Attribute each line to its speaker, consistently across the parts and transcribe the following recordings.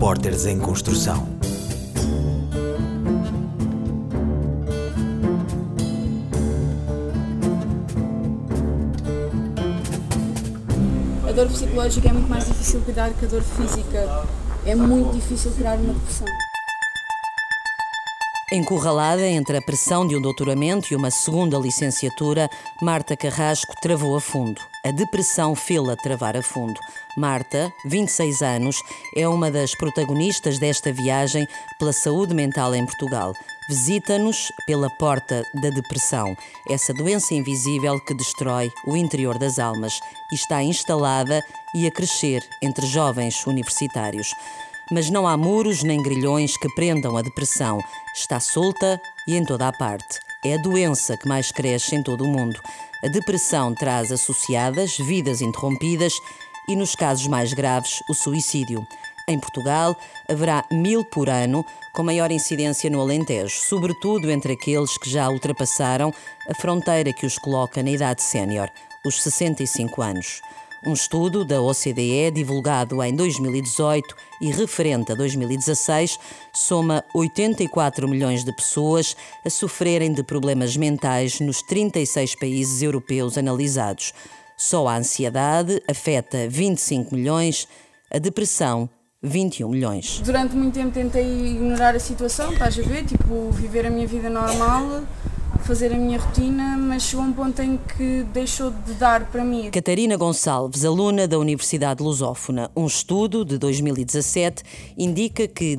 Speaker 1: Repórteres em Construção.
Speaker 2: A dor psicológica é muito mais difícil de cuidar que a dor física. É muito difícil curar uma depressão.
Speaker 3: Encurralada entre a pressão de um doutoramento e uma segunda licenciatura, Marta Carrasco travou a fundo. A depressão fê-la travar a fundo. Marta, 26 anos, é uma das protagonistas desta viagem pela saúde mental em Portugal. Visita-nos pela porta da depressão, essa doença invisível que destrói o interior das almas e está instalada e a crescer entre jovens universitários. Mas não há muros nem grilhões que prendam a depressão. Está solta e em toda a parte. É a doença que mais cresce em todo o mundo. A depressão traz associadas vidas interrompidas e, nos casos mais graves, o suicídio. Em Portugal, haverá 1000 por ano, com maior incidência no Alentejo, sobretudo entre aqueles que já ultrapassaram a fronteira que os coloca na idade sénior, os 65 anos. Um estudo da OCDE, divulgado em 2018 e referente a 2016, soma 84 milhões de pessoas a sofrerem de problemas mentais nos 36 países europeus analisados. Só a ansiedade afeta 25 milhões, a depressão 21 milhões.
Speaker 2: Durante muito tempo tentei ignorar a situação, estás a ver? Tipo, viver a minha vida normal, fazer a minha rotina, mas chegou um ponto em que deixou de dar para mim.
Speaker 3: Catarina Gonçalves, aluna da Universidade Lusófona. Um estudo de 2017 indica que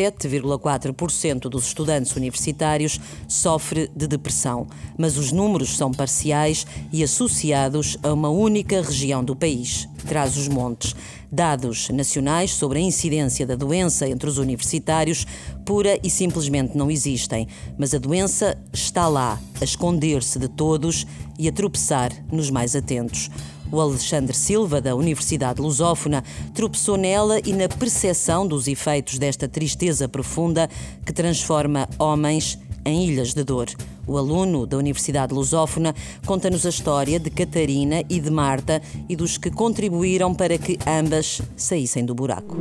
Speaker 3: 17,4% dos estudantes universitários sofre de depressão, mas os números são parciais e associados a uma única região do país, Trás-os-Montes. Dados nacionais sobre a incidência da doença entre os universitários pura e simplesmente não existem, mas a doença está lá, a esconder-se de todos e a tropeçar nos mais atentos. O Alexandre Silva, da Universidade Lusófona, tropeçou nela e na percepção dos efeitos desta tristeza profunda que transforma homens em ilhas de dor. O aluno da Universidade Lusófona conta-nos a história de Catarina e de Marta e dos que contribuíram para que ambas saíssem do buraco.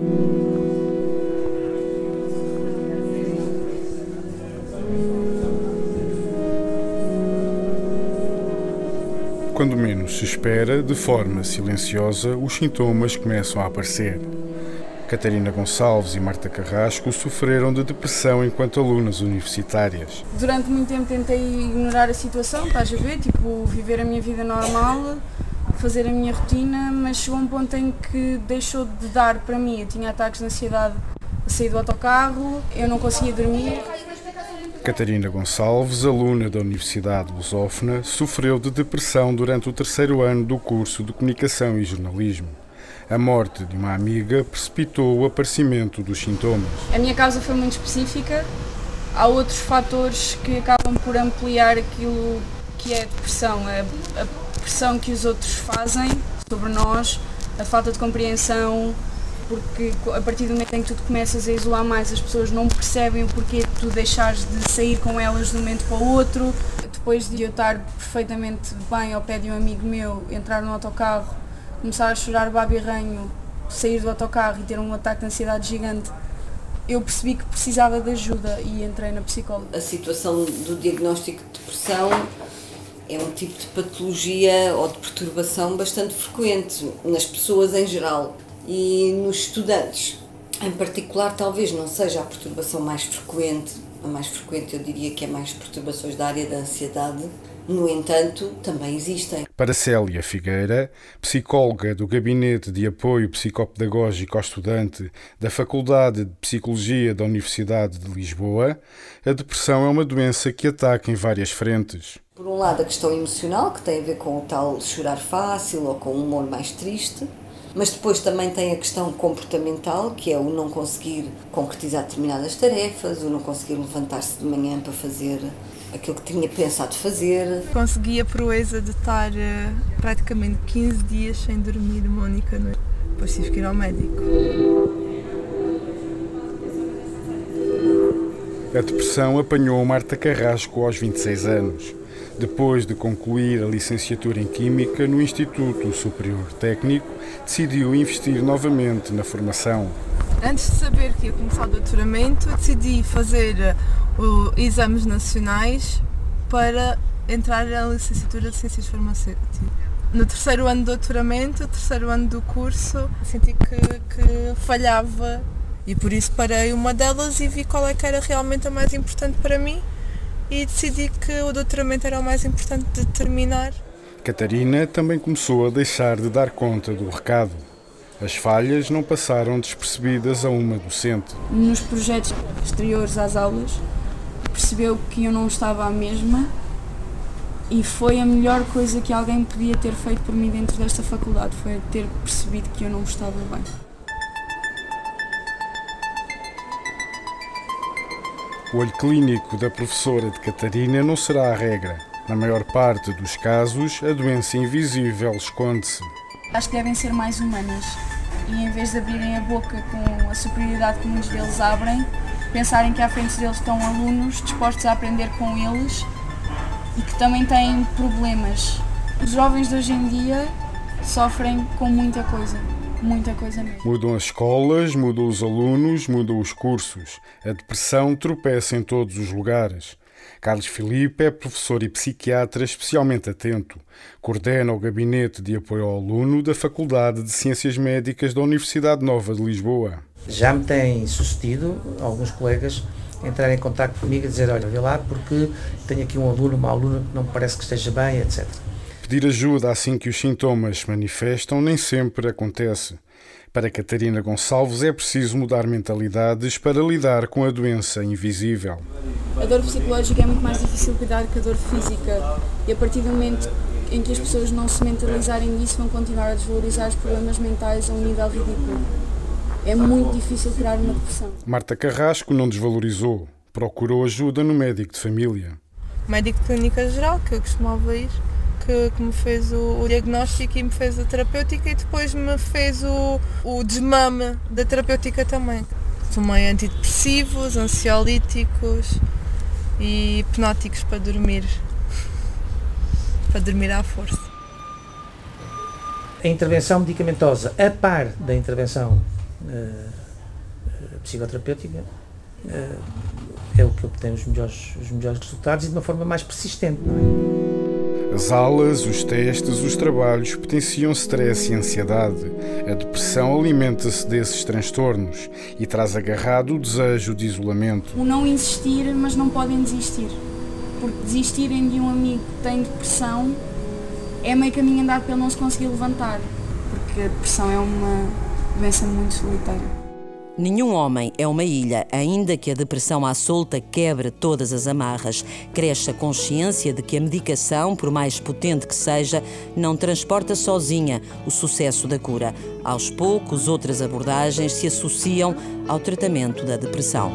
Speaker 4: Quando menos se espera, de forma silenciosa, os sintomas começam a aparecer. Catarina Gonçalves e Marta Carrasco sofreram de depressão enquanto alunas universitárias.
Speaker 2: Durante muito tempo tentei ignorar a situação, estás a ver? Tipo, viver a minha vida normal, fazer a minha rotina, mas chegou um ponto em que deixou de dar para mim. Eu tinha ataques de ansiedade a sair do autocarro, eu não conseguia dormir.
Speaker 4: Catarina Gonçalves, aluna da Universidade Lusófona, sofreu de depressão durante o 3º ano do curso de Comunicação e Jornalismo. A morte de uma amiga precipitou o aparecimento dos sintomas.
Speaker 2: A minha causa foi muito específica. Há outros fatores que acabam por ampliar aquilo que é a depressão. A pressão que os outros fazem sobre nós, a falta de compreensão, porque a partir do momento em que tu te começas a isolar mais, as pessoas não percebem o porquê de tu deixares de sair com elas de um momento para o outro. Depois de eu estar perfeitamente bem ao pé de um amigo meu, entrar no autocarro, começar a chorar babirranho, sair do autocarro e ter um ataque de ansiedade gigante, eu percebi que precisava de ajuda e entrei na psicóloga.
Speaker 5: A situação do diagnóstico de depressão é um tipo de patologia ou de perturbação bastante frequente nas pessoas em geral e nos estudantes. Em particular, talvez não seja a perturbação mais frequente. A mais frequente eu diria que é mais perturbações da área da ansiedade. No entanto, também existem.
Speaker 4: Para Célia Figueira, psicóloga do Gabinete de Apoio Psicopedagógico ao Estudante da Faculdade de Psicologia da Universidade de Lisboa, a depressão é uma doença que ataca em várias frentes.
Speaker 5: Por um lado, a questão emocional, que tem a ver com o tal chorar fácil ou com um humor mais triste, mas depois também tem a questão comportamental, que é o não conseguir concretizar determinadas tarefas, o não conseguir levantar-se de manhã para fazer aquilo que tinha pensado fazer.
Speaker 6: Consegui a proeza de estar praticamente 15 dias sem dormir uma única noite. Depois tive que ir ao médico.
Speaker 4: A depressão apanhou Marta Carrasco aos 26 anos. Depois de concluir a licenciatura em Química no Instituto Superior Técnico, decidiu investir novamente na formação.
Speaker 6: Antes de saber que ia começar o doutoramento, decidi fazer exames nacionais para entrar na licenciatura de Ciências Farmacêuticas. No terceiro ano de doutoramento, terceiro ano do curso, senti que falhava e por isso parei uma delas e vi qual é que era realmente a mais importante para mim e decidi que o doutoramento era o mais importante de terminar.
Speaker 4: Catarina também começou a deixar de dar conta do recado. As falhas não passaram despercebidas a uma docente.
Speaker 2: Nos projetos exteriores às aulas, percebeu que eu não estava à mesma e foi a melhor coisa que alguém podia ter feito por mim dentro desta faculdade, foi ter percebido que eu não estava bem.
Speaker 4: O olho clínico da professora de Catarina não será a regra. Na maior parte dos casos, a doença invisível esconde-se.
Speaker 2: Acho que devem ser mais humanas e, em vez de abrirem a boca com a superioridade que muitos deles abrem, pensarem que à frente deles estão alunos dispostos a aprender com eles e que também têm problemas. Os jovens de hoje em dia sofrem com muita coisa mesmo.
Speaker 4: Mudam as escolas, mudam os alunos, mudam os cursos. A depressão tropeça em todos os lugares. Carlos Filipe é professor e psiquiatra especialmente atento. Coordena o Gabinete de Apoio ao Aluno da Faculdade de Ciências Médicas da Universidade Nova de Lisboa.
Speaker 1: Já me tem sucedido alguns colegas entrarem em contacto comigo e dizer: olha, vê lá porque tenho aqui um aluno, uma aluna que não me parece que esteja bem, etc.
Speaker 4: Pedir ajuda assim que os sintomas se manifestam nem sempre acontece. Para Catarina Gonçalves é preciso mudar mentalidades para lidar com a doença invisível.
Speaker 2: A dor psicológica é muito mais difícil de cuidar que a dor física e a partir do momento em que as pessoas não se mentalizarem nisso vão continuar a desvalorizar os problemas mentais a um nível ridículo. É muito difícil curar uma depressão.
Speaker 4: Marta Carrasco não desvalorizou, procurou ajuda no médico de família.
Speaker 6: O médico de clínica geral, que eu costumava ir, que me fez o diagnóstico e me fez a terapêutica e depois me fez o desmame da terapêutica também. Tomei antidepressivos, ansiolíticos e hipnóticos para dormir à força.
Speaker 1: A intervenção medicamentosa, a par da intervenção psicoterapêutica, é o que obtém os melhores resultados e de uma forma mais persistente, não é?
Speaker 4: As aulas, os testes, os trabalhos potenciam stress e ansiedade. A depressão alimenta-se desses transtornos e traz agarrado o desejo de isolamento.
Speaker 2: O não insistir, mas não podem desistir. Porque desistirem de um amigo que tem depressão é meio caminho andado para ele não se conseguir levantar. Porque a depressão é uma doença muito solitária.
Speaker 3: Nenhum homem é uma ilha, ainda que a depressão à solta quebre todas as amarras. Cresce a consciência de que a medicação, por mais potente que seja, não transporta sozinha o sucesso da cura. Aos poucos, outras abordagens se associam ao tratamento da depressão.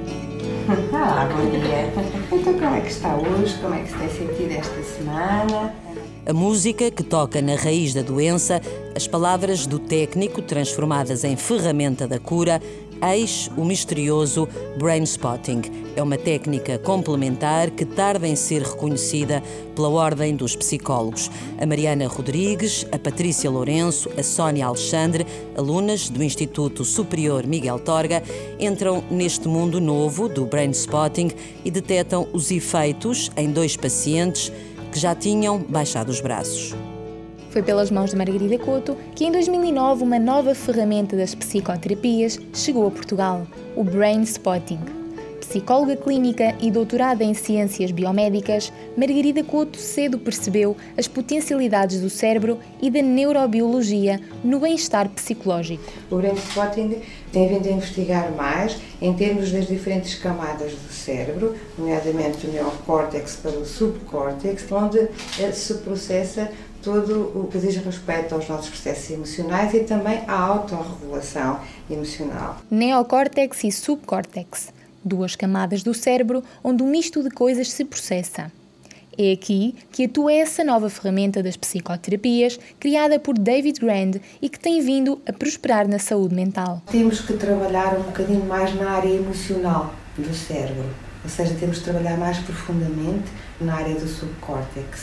Speaker 7: Olá, bom dia. Então, como é que está hoje? Como é que se tem sentido esta semana?
Speaker 3: A música que toca na raiz da doença, as palavras do técnico transformadas em ferramenta da cura, eis o misterioso brain spotting. É uma técnica complementar que tarda em ser reconhecida pela ordem dos psicólogos. A Mariana Rodrigues, a Patrícia Lourenço, a Sónia Alexandre, alunas do Instituto Superior Miguel Torga, entram neste mundo novo do brain spotting e detectam os efeitos em 2 pacientes que já tinham baixado os braços.
Speaker 8: Foi pelas mãos de Margarida Couto que em 2009 uma nova ferramenta das psicoterapias chegou a Portugal, o Brain Spotting. Psicóloga clínica e doutorada em ciências biomédicas, Margarida Couto cedo percebeu as potencialidades do cérebro e da neurobiologia no bem-estar psicológico.
Speaker 7: O Brain Spotting tem vindo a investigar mais em termos das diferentes camadas do cérebro, nomeadamente do neocórtex para o subcórtex, onde se processa todo o que diz respeito aos nossos processos emocionais e também à autorregulação emocional.
Speaker 8: Neocórtex e subcórtex, 2 camadas do cérebro onde um misto de coisas se processa. É aqui que atua essa nova ferramenta das psicoterapias, criada por David Grand e que tem vindo a prosperar na saúde mental.
Speaker 7: Temos que trabalhar um bocadinho mais na área emocional do cérebro, ou seja, temos que trabalhar mais profundamente na área do subcórtex,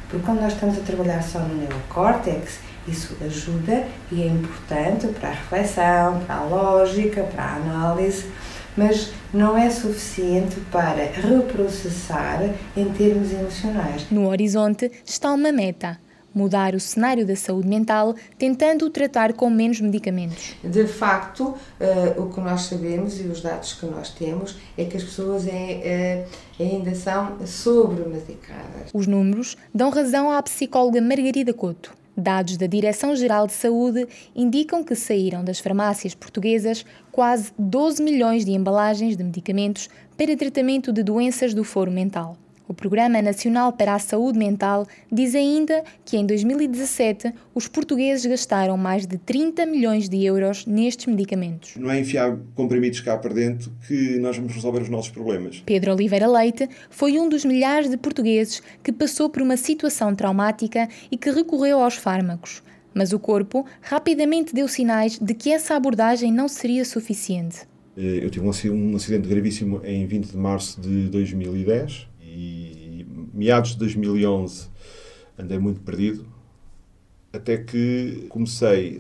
Speaker 7: porque quando nós estamos a trabalhar só no neocórtex, isso ajuda e é importante para a reflexão, para a lógica, para a análise, mas não é suficiente para reprocessar em termos emocionais.
Speaker 8: No horizonte está uma meta: mudar o cenário da saúde mental, tentando tratar com menos medicamentos.
Speaker 7: De facto, o que nós sabemos e os dados que nós temos é que as pessoas ainda são sobremedicadas.
Speaker 8: Os números dão razão à psicóloga Margarida Couto. Dados da Direção-Geral de Saúde indicam que saíram das farmácias portuguesas quase 12 milhões de embalagens de medicamentos para tratamento de doenças do foro mental. O Programa Nacional para a Saúde Mental diz ainda que em 2017 os portugueses gastaram mais de 30 milhões de euros nestes medicamentos.
Speaker 9: Não é enfiar comprimidos cá para dentro que nós vamos resolver os nossos problemas.
Speaker 8: Pedro Oliveira Leite foi um dos milhares de portugueses que passou por uma situação traumática e que recorreu aos fármacos. Mas o corpo rapidamente deu sinais de que essa abordagem não seria suficiente.
Speaker 9: Eu tive um acidente gravíssimo em 20 de março de 2010. E meados de 2011 andei muito perdido, até que comecei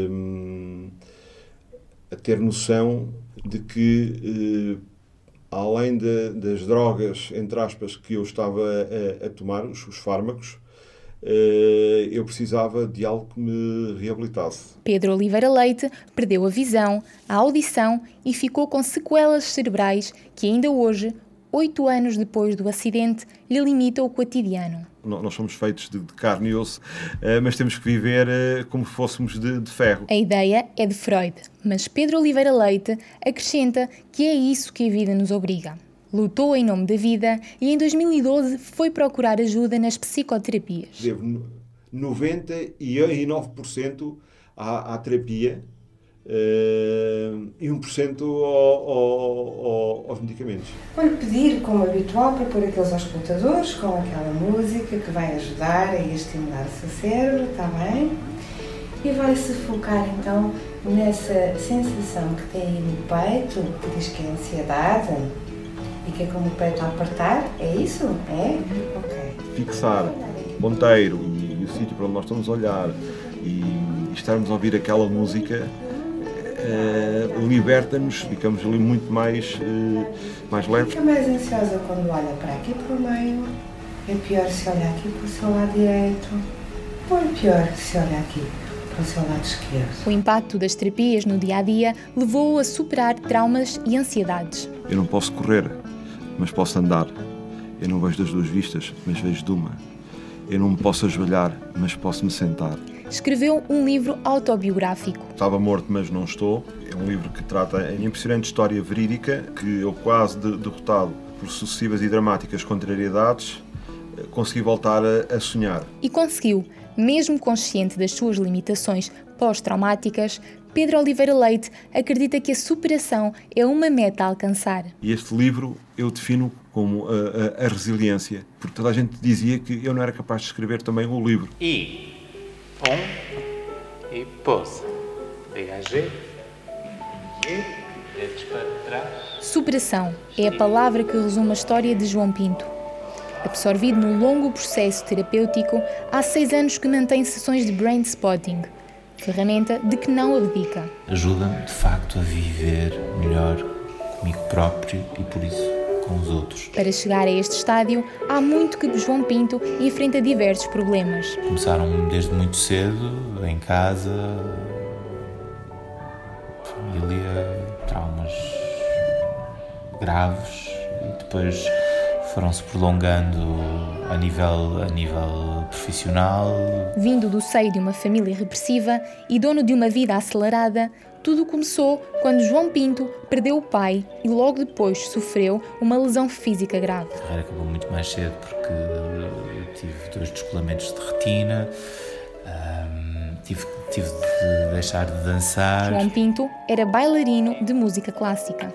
Speaker 9: a ter noção de que, além das drogas, entre aspas, que eu estava a tomar, os fármacos, eu precisava de algo que me reabilitasse.
Speaker 8: Pedro Oliveira Leite perdeu a visão, a audição e ficou com sequelas cerebrais que ainda hoje, 8 anos depois do acidente, lhe limita o cotidiano.
Speaker 9: Nós somos feitos de carne e osso, mas temos que viver como fôssemos de ferro.
Speaker 8: A ideia é de Freud, mas Pedro Oliveira Leite acrescenta que é isso que a vida nos obriga. Lutou em nome da vida e em 2012 foi procurar ajuda nas psicoterapias.
Speaker 9: Devo 99% à terapia e 1% aos medicamentos.
Speaker 7: Vou-lhe pedir, como habitual, para pôr aqueles auscultadores com aquela música que vai ajudar a estimular o seu cérebro, está bem? E vai-se focar então nessa sensação que tem aí no peito, que diz que é ansiedade e que é como o peito a apertar, é isso? É? Ok.
Speaker 9: Fixar o ponteiro e o sítio para onde nós estamos a olhar e estarmos a ouvir aquela música liberta-nos, ficamos ali muito mais leves.
Speaker 7: Fica mais ansiosa quando olha para aqui para o meio, é pior se olhar aqui para o seu lado direito, ou é pior se olhar aqui para o seu lado esquerdo.
Speaker 8: O impacto das terapias no dia-a-dia levou-o a superar traumas e ansiedades.
Speaker 9: Eu não posso correr, mas posso andar. Eu não vejo das duas vistas, mas vejo de uma. Eu não me posso ajoelhar, mas posso me sentar.
Speaker 8: Escreveu um livro autobiográfico.
Speaker 9: Estava morto, mas não estou. É um livro que trata a impressionante história verídica que eu, quase derrotado por sucessivas e dramáticas contrariedades, consegui voltar a sonhar.
Speaker 8: E conseguiu. Mesmo consciente das suas limitações pós-traumáticas, Pedro Oliveira Leite acredita que a superação é uma meta a alcançar.
Speaker 9: E este livro eu defino como a resiliência, porque toda a gente dizia que eu não era capaz de escrever também o livro.
Speaker 10: E pose. Dégagé. Dedos para trás.
Speaker 8: Superação é a palavra que resume a história de João Pinto. Absorvido no longo processo terapêutico, há 6 anos que mantém sessões de brain spotting, ferramenta de que não abdica.
Speaker 10: Ajuda-me, de facto, a viver melhor comigo próprio e, por isso, com os outros.
Speaker 8: Para chegar a este estádio, há muito que João Pinto enfrenta diversos problemas.
Speaker 10: Começaram desde muito cedo, em casa, família, traumas graves, e depois foram-se prolongando a nível profissional.
Speaker 8: Vindo do seio de uma família repressiva e dono de uma vida acelerada, tudo começou quando João Pinto perdeu o pai e logo depois sofreu uma lesão física grave.
Speaker 10: A carreira acabou muito mais cedo porque eu tive 2 descolamentos de retina, tive de deixar de dançar.
Speaker 8: João Pinto era bailarino de música clássica.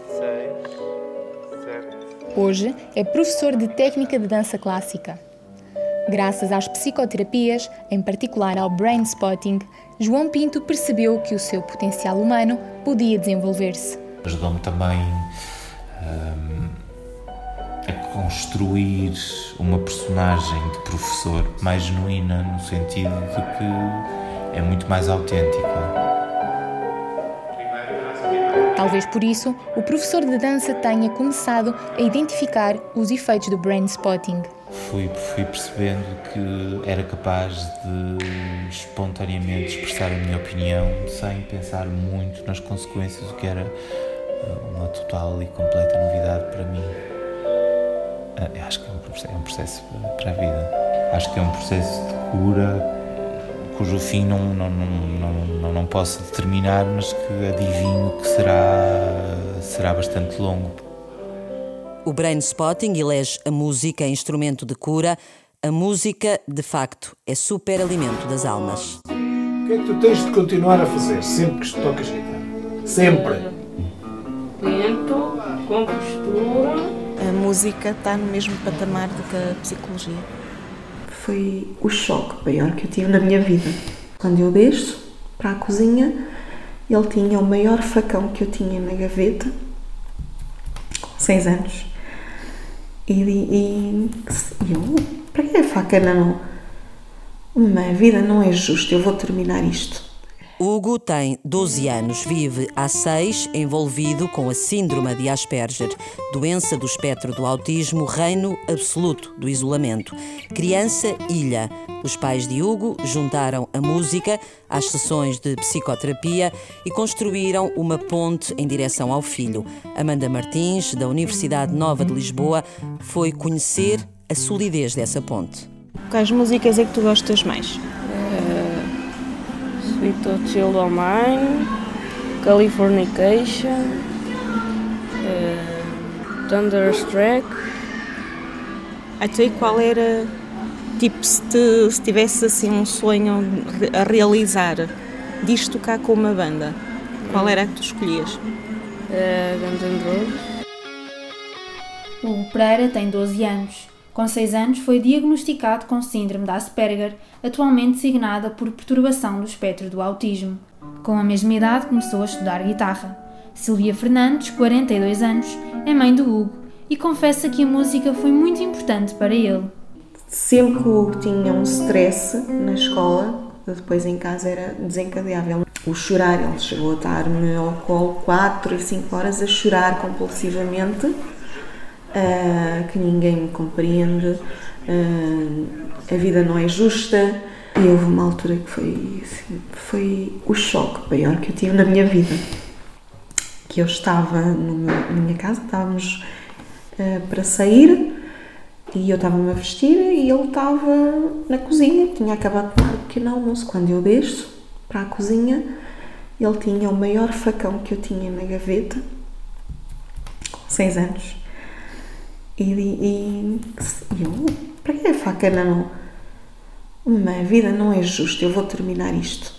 Speaker 8: Hoje é professor de técnica de dança clássica. Graças às psicoterapias, em particular ao brain spotting, João Pinto percebeu que o seu potencial humano podia desenvolver-se.
Speaker 10: Ajudou-me também a construir uma personagem de professor mais genuína, no sentido de que é muito mais autêntica.
Speaker 8: Talvez por isso, o professor de dança tenha começado a identificar os efeitos do brain spotting.
Speaker 10: Fui percebendo que era capaz de espontaneamente expressar a minha opinião sem pensar muito nas consequências, o que era uma total e completa novidade para mim. Eu acho que é um processo para a vida. Acho que é um processo de cura cujo fim não posso determinar, mas que adivinho que será bastante longo.
Speaker 3: O brain spotting elege a música instrumento de cura. A música, de facto, é superalimento das almas.
Speaker 11: O que é que tu tens de continuar a fazer sempre que tocas guitarra? Sempre!
Speaker 12: Lento, com postura.
Speaker 13: A música está no mesmo patamar do que a psicologia.
Speaker 14: Foi o choque maior que eu tive na minha vida. Quando eu desço para a cozinha, ele tinha o maior facão que eu tinha na gaveta, com 6 anos. E eu, para que a faca não? A vida não é justa, eu vou terminar isto.
Speaker 3: Hugo tem 12 anos, vive há 6 envolvido com a síndrome de Asperger, doença do espectro do autismo, reino absoluto do isolamento. Criança ilha. Os pais de Hugo juntaram a música às sessões de psicoterapia e construíram uma ponte em direção ao filho. Amanda Martins, da Universidade Nova de Lisboa, foi conhecer a solidez dessa ponte.
Speaker 13: Quais músicas é que tu gostas mais?
Speaker 12: Sweet Child O' Mine, Californication, Thunderstruck.
Speaker 13: Então, e qual era, tipo, se tivesse assim um sonho a realizar, disto tocar com uma banda, qual era a que tu escolhias?
Speaker 12: Guns N' Roses.
Speaker 15: Hugo Pereira tem 12 anos. Com 6 anos foi diagnosticado com síndrome de Asperger, atualmente designada por perturbação do espectro do autismo. Com a mesma idade começou a estudar guitarra. Silvia Fernandes, 42 anos, é mãe do Hugo e confessa que a música foi muito importante para ele.
Speaker 14: Sempre que o Hugo tinha um stress na escola, depois em casa era desencadeável. O chorar, ele chegou a estar-me ao colo 4 e 5 horas a chorar compulsivamente. Que ninguém me compreende, a vida não é justa. E houve uma altura que foi o choque maior que eu tive na minha vida, que eu estava na minha casa, estávamos para sair e eu estava-me a vestir e ele estava na cozinha, tinha acabado de tomar um pequeno almoço. Quando eu desço para a cozinha, ele tinha o maior facão que eu tinha na gaveta, com 6 anos. E eu, para que a faca não? A vida não é justa, eu vou terminar isto.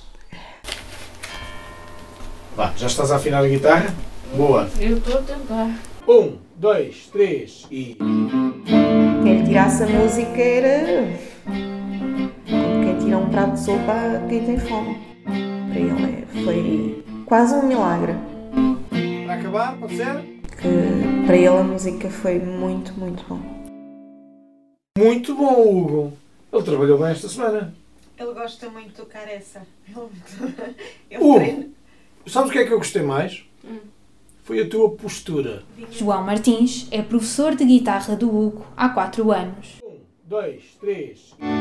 Speaker 11: Vá, já estás a afinar a guitarra? Boa!
Speaker 12: Eu estou a tentar.
Speaker 11: 1, 2, 3 e...
Speaker 14: Quem lhe tirasse a música era como quem tira um prato de sopa a quem tem fome. Para ele foi quase um milagre.
Speaker 11: Para acabar, pode ser?
Speaker 14: Que para ele a música foi muito, muito bom.
Speaker 11: Muito bom, Hugo. Ele trabalhou bem esta semana.
Speaker 13: Ele gosta muito de tocar essa.
Speaker 11: Hugo, sabes o que é que eu gostei mais? Foi a tua postura.
Speaker 15: João Martins é professor de guitarra do Hugo há 4 anos.
Speaker 11: 1, 2, 3...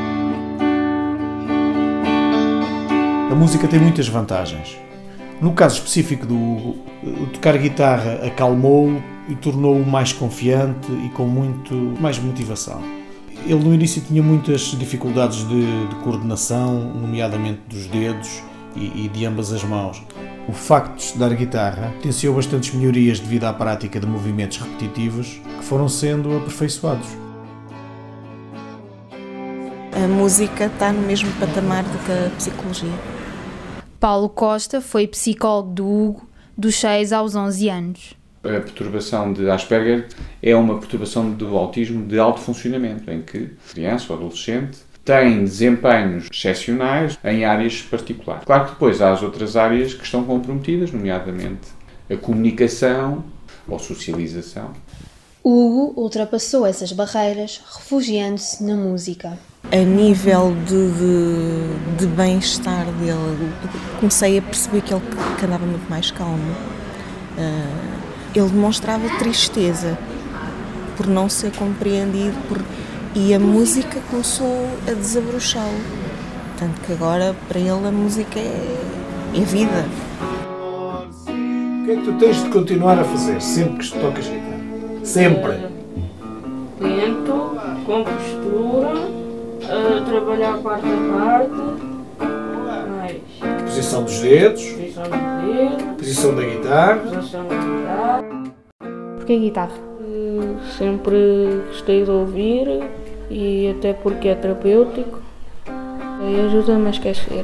Speaker 16: A música tem muitas vantagens. No caso específico do Hugo, tocar guitarra acalmou-o e tornou-o mais confiante e com muito mais motivação. Ele no início tinha muitas dificuldades de coordenação, nomeadamente dos dedos e de ambas as mãos. O facto de estudar guitarra potenciou bastantes melhorias devido à prática de movimentos repetitivos que foram sendo aperfeiçoados.
Speaker 13: A música está no mesmo patamar do que a psicologia.
Speaker 15: Paulo Costa foi psicólogo do Hugo dos 6 aos 11 anos.
Speaker 17: A perturbação de Asperger é uma perturbação do autismo de alto funcionamento, em que a criança ou adolescente tem desempenhos excepcionais em áreas particulares. Claro que depois há as outras áreas que estão comprometidas, nomeadamente a comunicação ou socialização.
Speaker 18: Hugo ultrapassou essas barreiras, refugiando-se na música.
Speaker 14: A nível de bem-estar dele, comecei a perceber que ele andava muito mais calmo. Ele demonstrava tristeza por não ser compreendido e a música começou a desabrochá-lo. Tanto que agora, para ele, a música é vida.
Speaker 11: O que é que tu tens de continuar a fazer sempre que tocas guitarra? Sempre!
Speaker 12: Tento, com postura, trabalhar parte a parte. Mais.
Speaker 11: Posição dos dedos.
Speaker 12: Posição dos dedos.
Speaker 11: Posição da guitarra.
Speaker 12: Posição da guitarra.
Speaker 18: Porquê guitarra?
Speaker 12: Sempre gostei de ouvir e até porque é terapêutico e ajuda-me a esquecer.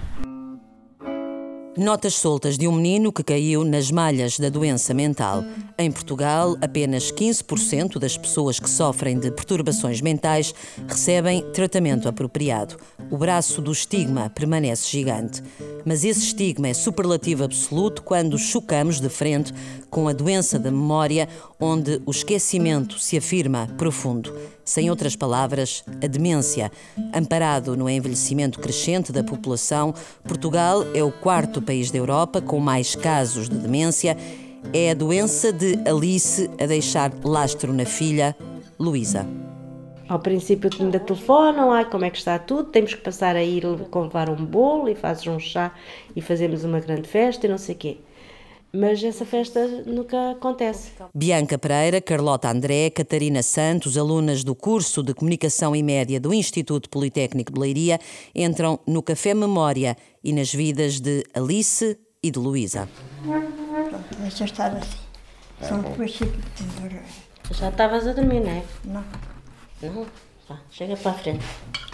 Speaker 3: Notas soltas de um menino que caiu nas malhas da doença mental. Em Portugal, apenas 15% das pessoas que sofrem de perturbações mentais recebem tratamento apropriado. O braço do estigma permanece gigante. Mas esse estigma é superlativo absoluto quando chocamos de frente com a doença da memória, onde o esquecimento se afirma profundo. Sem outras palavras, a demência. Amparado no envelhecimento crescente da população, Portugal é o 4º país da Europa com mais casos de demência. É a doença de Alice a deixar lastro na filha, Luísa.
Speaker 19: Ao princípio ainda telefonam, como é que está tudo, temos que passar a ir levar um bolo e fazes um chá e fazemos uma grande festa e não sei o quê. Mas essa festa nunca acontece.
Speaker 3: Bianca Pereira, Carlota André, Catarina Santos, alunas do curso de Comunicação e Média do Instituto Politécnico de Leiria, entram no Café Memória e nas vidas de Alice e de Luísa.
Speaker 20: Deixa eu estar assim. Só depois
Speaker 19: Já estavas a dormir, não é?
Speaker 20: Não.
Speaker 19: Não? Vá, chega para a frente.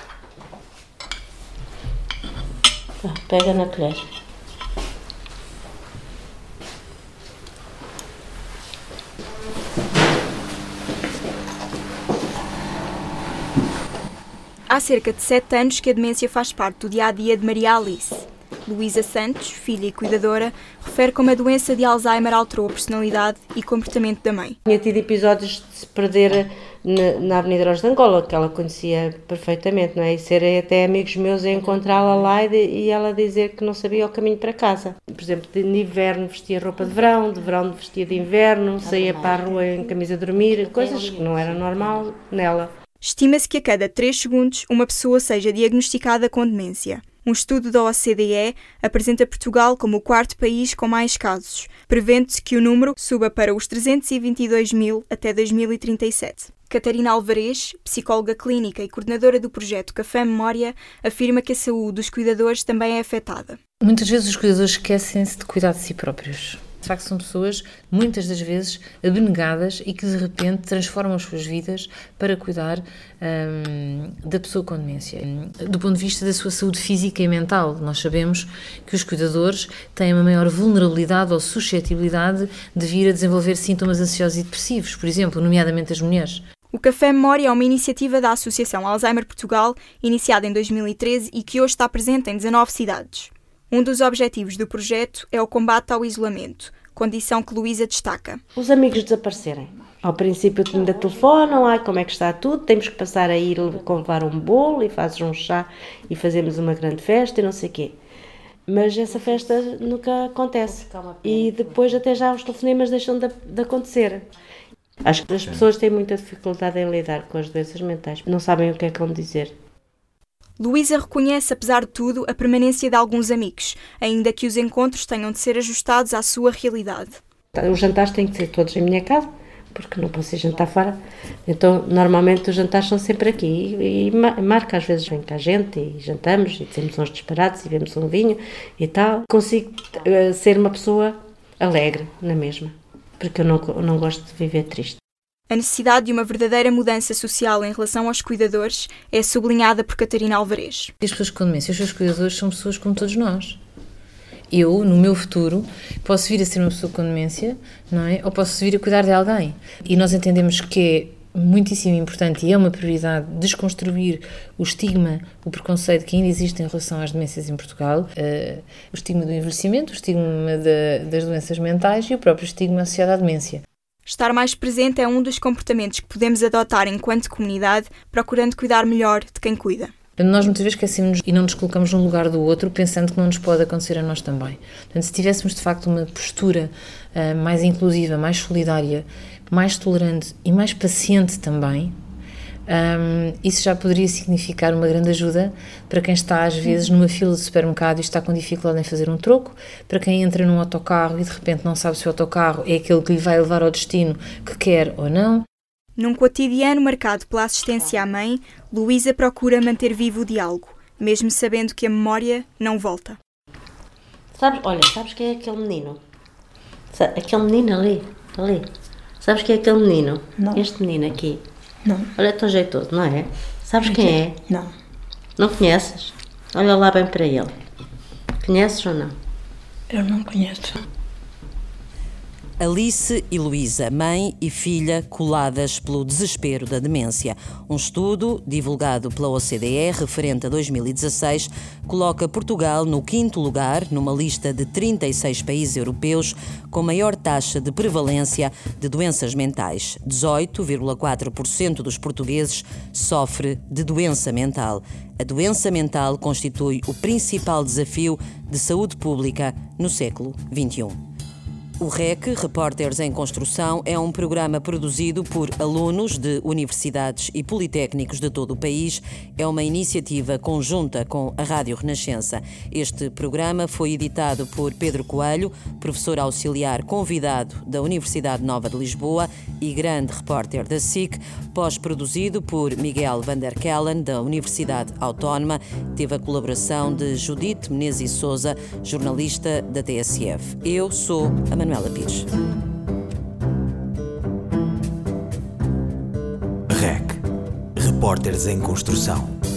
Speaker 19: Vá, pega na colher.
Speaker 21: Há cerca de 7 anos que a demência faz parte do dia-a-dia de Maria Alice. Luísa Santos, filha e cuidadora, refere como a doença de Alzheimer alterou a personalidade e comportamento da mãe.
Speaker 19: Tinha tido episódios de se perder na Avenida Heróis de Angola, que ela conhecia perfeitamente, não é? E serem até amigos meus a encontrá-la lá e ela dizer que não sabia o caminho para casa. Por exemplo, de inverno vestia roupa de verão vestia de inverno, saía para a rua em camisa de dormir, coisas que não era normal nela.
Speaker 21: Estima-se que a cada 3 segundos uma pessoa seja diagnosticada com demência. Um estudo da OCDE apresenta Portugal como o 4º país com mais casos, prevendo-se que o número suba para os 322 mil até 2037. Catarina Alvarez, psicóloga clínica e coordenadora do projeto Café Memória, afirma que a saúde dos cuidadores também é afetada.
Speaker 22: Muitas vezes os cuidadores esquecem-se de cuidar de si próprios. De facto, são pessoas, muitas das vezes, abnegadas e que, de repente, transformam as suas vidas para cuidar da pessoa com demência. Do ponto de vista da sua saúde física e mental, nós sabemos que os cuidadores têm uma maior vulnerabilidade ou suscetibilidade de vir a desenvolver sintomas ansiosos e depressivos, por exemplo, nomeadamente as mulheres.
Speaker 21: O Café Memória é uma iniciativa da Associação Alzheimer Portugal, iniciada em 2013 e que hoje está presente em 19 cidades. Um dos objetivos do projeto é o combate ao isolamento, condição que Luísa destaca.
Speaker 19: Os amigos desaparecerem. Ao princípio ainda telefonam, como é que está tudo, temos que passar a ir levar um bolo e fazes um chá e fazemos uma grande festa e não sei o quê. Mas essa festa nunca acontece e depois até já os telefonemas deixam de acontecer. Acho que as pessoas têm muita dificuldade em lidar com as doenças mentais, não sabem o que é que vão dizer.
Speaker 21: Luísa reconhece, apesar de tudo, a permanência de alguns amigos, ainda que os encontros tenham de ser ajustados à sua realidade.
Speaker 19: Os jantares têm que ser todos em minha casa, porque não posso ir jantar fora. Então, normalmente os jantares são sempre aqui e marca, às vezes vem cá gente e jantamos e dizemos uns disparados e bebemos um vinho e tal. Consigo ser uma pessoa alegre na mesma, porque eu não gosto de viver triste.
Speaker 21: A necessidade de uma verdadeira mudança social em relação aos cuidadores é sublinhada por Catarina Alvarez.
Speaker 22: As pessoas com demência, os seus cuidadores são pessoas como todos nós. Eu, no meu futuro, posso vir a ser uma pessoa com demência, não é? Ou posso vir a cuidar de alguém. E nós entendemos que é muitíssimo importante e é uma prioridade desconstruir o estigma, o preconceito que ainda existe em relação às demências em Portugal, o estigma do envelhecimento, o estigma das doenças mentais e o próprio estigma associado à demência.
Speaker 21: Estar mais presente é um dos comportamentos que podemos adotar enquanto comunidade, procurando cuidar melhor de quem cuida.
Speaker 22: Nós muitas vezes esquecemos e não nos colocamos no lugar do outro, pensando que não nos pode acontecer a nós também. Portanto, se tivéssemos de facto uma postura mais inclusiva, mais solidária, mais tolerante e mais paciente também, isso já poderia significar uma grande ajuda para quem está às vezes numa fila de supermercado e está com dificuldade em fazer um troco, para quem entra num autocarro e de repente não sabe se o autocarro é aquele que lhe vai levar ao destino que quer ou não.
Speaker 21: Num cotidiano marcado pela assistência à mãe, Luísa procura manter vivo o diálogo, mesmo sabendo que a memória não volta.
Speaker 19: Sabes quem é aquele menino? Aquele menino ali. Sabes quem é aquele menino?
Speaker 20: Não.
Speaker 19: Este menino aqui.
Speaker 20: Não.
Speaker 19: Olha, é tão jeitoso, não é? Sabes quem é?
Speaker 20: Não.
Speaker 19: Não conheces? Olha lá bem para ele. Conheces ou não?
Speaker 20: Eu não conheço.
Speaker 3: Alice e Luísa, mãe e filha coladas pelo desespero da demência. Um estudo, divulgado pela OCDE, referente a 2016, coloca Portugal no 5º lugar numa lista de 36 países europeus com maior taxa de prevalência de doenças mentais. 18,4% dos portugueses sofre de doença mental. A doença mental constitui o principal desafio de saúde pública no século XXI. O REC, Repórteres em Construção, é um programa produzido por alunos de universidades e politécnicos de todo o país. É uma iniciativa conjunta com a Rádio Renascença. Este programa foi editado por Pedro Coelho, professor auxiliar convidado da Universidade Nova de Lisboa e grande repórter da SIC, pós-produzido por Miguel van der Kellen, da Universidade Autónoma. Teve a colaboração de Judite Menezes Sousa, jornalista da TSF. Eu sou a Manuela Pires.
Speaker 5: REC. Repórteres em Construção.